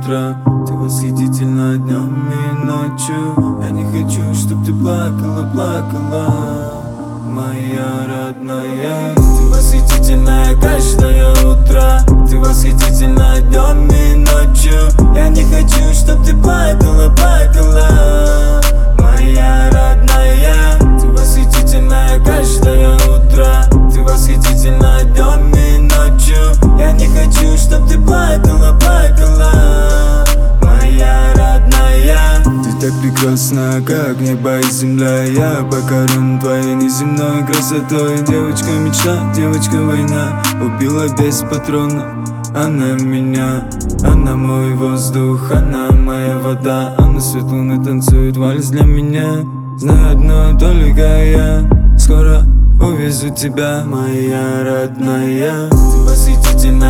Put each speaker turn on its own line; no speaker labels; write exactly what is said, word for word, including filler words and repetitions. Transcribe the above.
утра. Ты восхитительна днем и ночью. Я не хочу, чтоб ты плакала, плакала, моя родная. Ты восхитительная каждое утро. Ты восхитительна днем и ночью. Я не хочу, чтоб ты плакала, плакала, моя родная. Ты восхитительная каждое утро. Ты восхитительна днем и ночью. Я не хочу, чтоб ты плакала, плакала, моя родная. Ты так прекрасна, как небо и земля. Я покорен твоей неземной красотой. Девочка мечта, девочка война. Убила без патрона она меня. Она мой воздух, она моя вода. Она свет луны танцует вальс для меня. Знаю одно, только я скоро увезу тебя, моя родная. Ты восхитительна